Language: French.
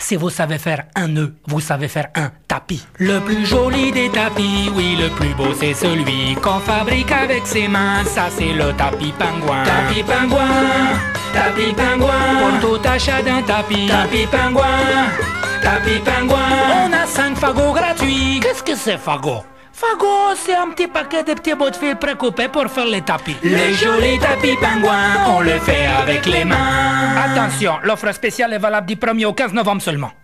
Si vous savez faire un nœud, vous savez faire un tapis. Le plus joli des tapis, oui, le plus beau, c'est celui qu'on fabrique avec ses mains. Ça, c'est le tapis pingouin. Tapis pingouin, tapis pingouin. Pour tout achat d'un tapis, tapis pingouin, tapis pingouin. On a 5 fagots gratuits. Qu'est-ce que c'est fagot? Fagot, c'est un petit paquet de petits bouts de fil précoupés pour faire les tapis. Les jolis tapis pingouins, on le fait avec les mains. Attention, l'offre spéciale est valable du 1er au 15 novembre seulement.